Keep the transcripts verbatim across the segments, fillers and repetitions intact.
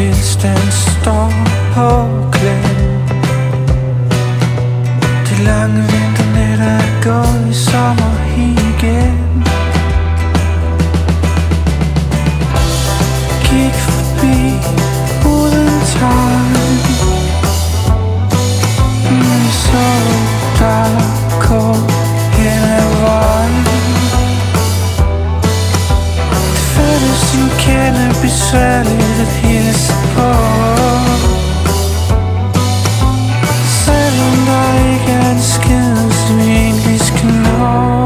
tilstand står på klem. De lange vinternætter er gået i sommer igen. Gik forbi uden tegn. Vi så der kom hen ad vejen. Det føles som kende besværligt at hilse på, selvom der ikke er en skid, som vi egentlig skal nå.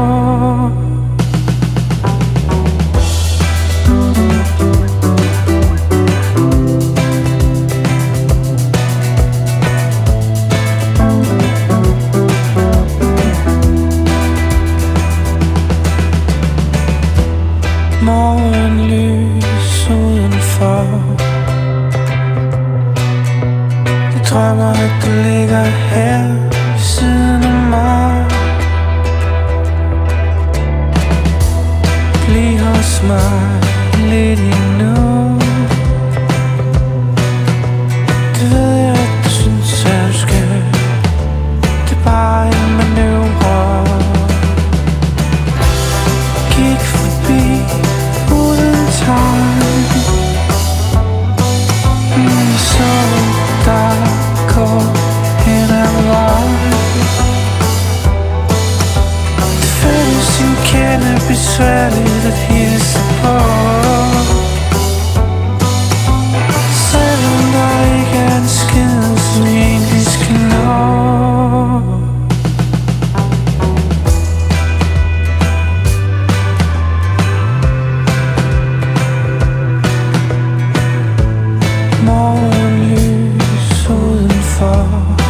Morgenlys udenfor. Jeg drømmer, at du ligger her ved siden af mig. Bliv hos mig lidt endnu. Det ved jeg, at du synes, at du skal. Det er bare en manøvre. Gik forbi uden tegn. Vi så der går hen ad vejen. Det føles som kende besværligt at hilse på, selvom der ikke er en skid, som vi egentlig skal nå. Morgenlys udenfor.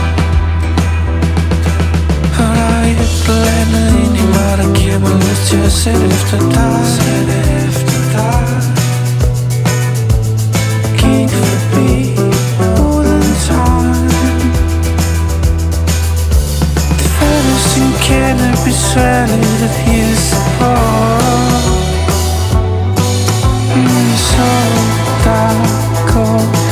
Og der er et eller andet inde i mig, der giver mig lyst til at sætte efter dig. Sætte efter dig. Gik forbi uden tegn. Det føles som kende besværligt at hilse på. Vi så der går